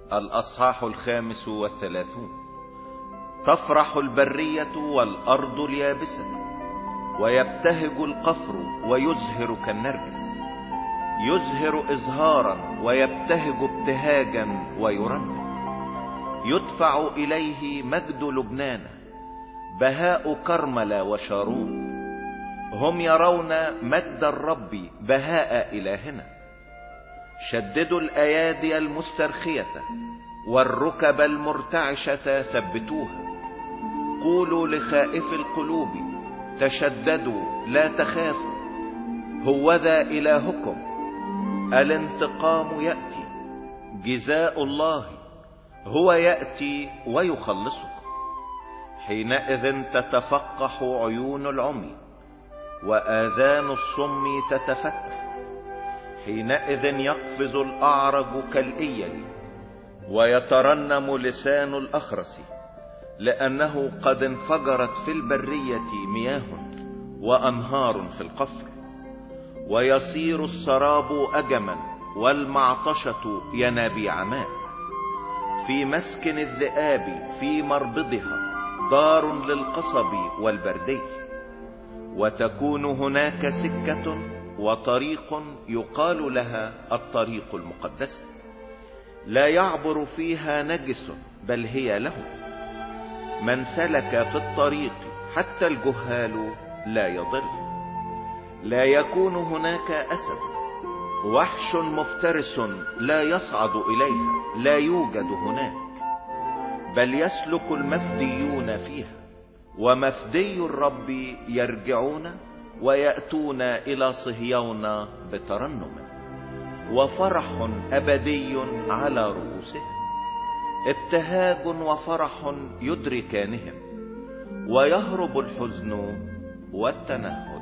الأصحاح 35. تفرح البرية والأرض اليابسة، ويبتهج القفر ويزهر كالنرجس، يزهر إزهارا ويبتهج ابتهاجا ويرنم. يدفع إليه مجد لبنان، بهاء كرمل وشارون. هم يرون مجد الرب بهاء إلهنا. شددوا الأيادي المسترخية والركب المرتعشة ثبتوها. قولوا لخائف القلوب تشددوا لا تخافوا، هوذا إلهكم، الانتقام يأتي، جزاء الله هو يأتي ويخلصكم. حينئذ تتفقح عيون العمي وآذان الصم تتفتح. حينئذ يقفز الأعرج كالإيل ويترنم لسان الأخرس، لأنه قد انفجرت في البرية مياه وأنهار في القفر. ويصير السراب أجما والمعطشة ينابيع ماء. في مسكن الذئاب في مربضها دار للقصب والبردي. وتكون هناك سكة وطريق يقال لها الطريق المقدسة، لا يعبر فيها نجس بل هي له. من سلك في الطريق حتى الجهال لا يضل. لا يكون هناك أسد، وحش مفترس لا يصعد إليها، لا يوجد هناك، بل يسلك المفديون فيها. ومفدي الرب يرجعون ويأتون إلى صهيون بترنم، وفرح أبدي على رؤوسهم. ابتهاج وفرح يدركانهم، ويهرب الحزن والتنهد.